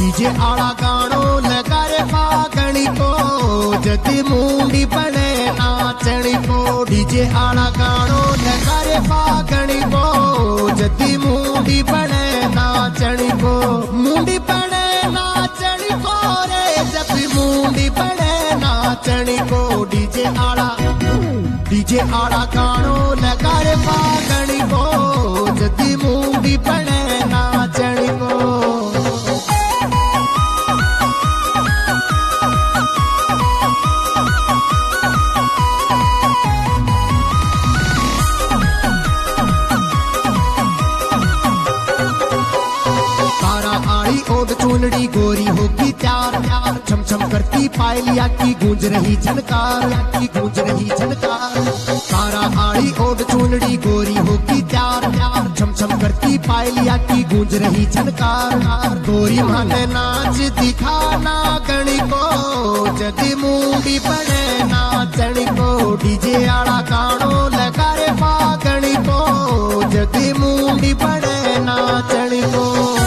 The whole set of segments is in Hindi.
डीजे आड़ा गाणो लगा रे फागणी को जदी मुंडी पड़े नाचणी को डीजे आड़ा गाणो लगा रे फागणी को जदी मुंडी पड़े नाचणी को मुंडी पड़े नाचणी को रे जब मुंडी पड़े नाचणी को डीजे आड़ा गाणो लगा रे फागणी को जदी मुंडी पड़े नाचणी को ओढ़ चूनड़ी गोरी होगी त्यार छम छम करती पायलिया की गूंज रही झनकार तारा आड़ी ओढ़ चूनड़ी गोरी होगी त्यार छम छम करती पायलिया की गूंज रही झनकार गोरी माने नाच दिखाना गणी को जदी मुंडी पड़े नाचणी को डीजे आड़ा गाणो लगा रे फागणी को जदी मुंडी पड़े नाचणी को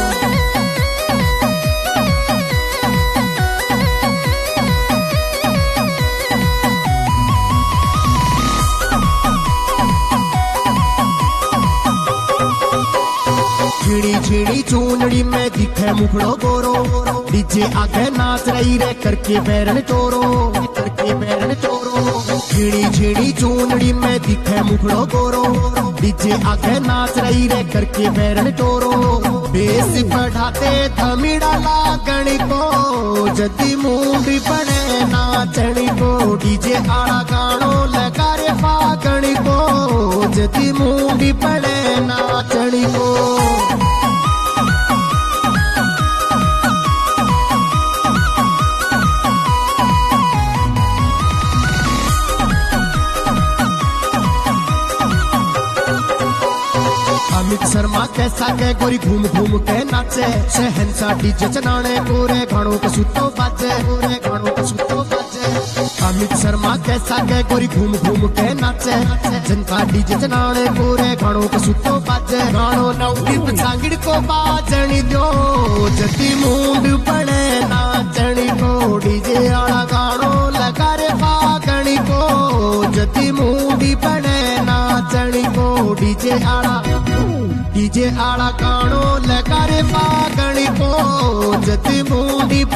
झिड़ी चूनड़ी में दिखे मुखड़ो गोरो डीजे आगे नाच रही रे करके बैरन चोरो झिड़ी चूनड़ी में दिखे मुखड़ो गोरो डीजे आगे नाच रही रे करके बैरन चोरो बेस बढ़ाते थमीड़ा लागणी को जदी मुंडी पड़े नाचणी को डीजे आड़ा गाणो लगा रे फागणी को जदी मुंडी पड़े नाचणी को अमित शर्मा कैसा के गोरी घूम घूम के नाचे शहनशाह डीजे चनाने पूरे घाणों का सुतो बाजे अमित शर्मा कैसा के गोरी घूम घूम के नाचे जनता डीजे चनाने पूरे घाणों का सुतो बाजे गाणो नवदीप सांगड़ को बाजणी दो जदी मुंड पड़े नाचणी को डीजे आड़ा गाणो लगा रे फागणी को जदी मुंडी पड़े नाचणी को डीजे आड़ा गाणो लगा रे फागणी को जदी मुंडी